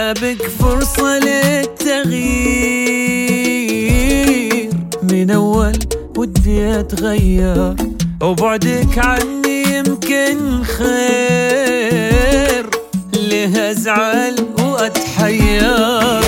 غيابك فرصة للتغيير، من أول ودي أتغير وبعدك عني يمكن خير، ليه أزعل وأتحير.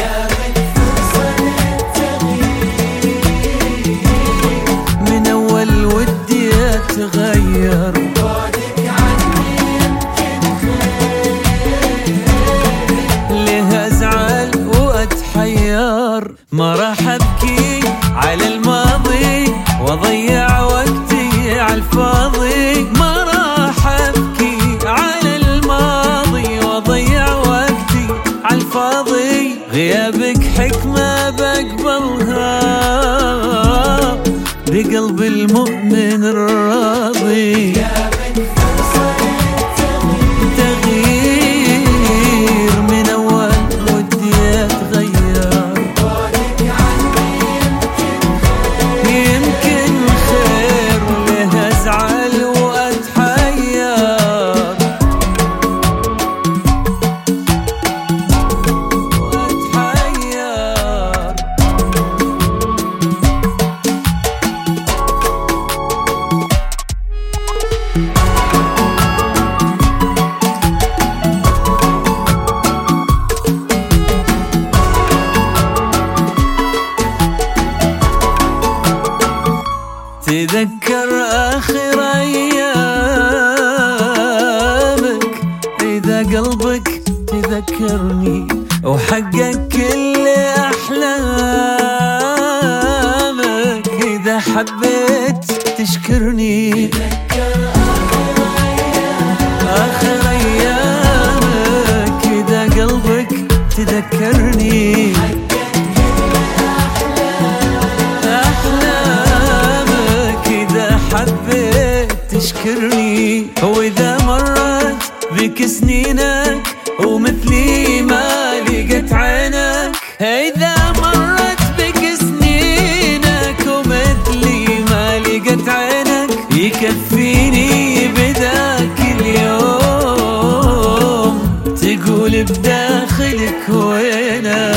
من أول ودي أتغير وبعدك عني يمكن خير، ليه أزعل وأتحير. ما راح أبكي على الماضي وأضيع وقتي عالفاضي، ما راح أبكي على الماضي وأضيع وقتي عالفاضي. غيابك حكمة بقبلها بقلب المؤمن الراضي. تغيير من أول ودي أتغير، يمكن خير، ليه أزعل وأتحير. تذكر آخر أيامك إذا قلبك تذكرني وحقق كل أحلامك، إذا حبيت تشكرني. آخر أيامك إذا قلبك تذكرني، حبيت تشكرني. وإذا مرت بك سنينك ومثلي ما لقت عينك، إذا مرت بك سنينك ومثلي ما لقت عينك، يكفيني بذاك اليوم تقول بداخلك وينك.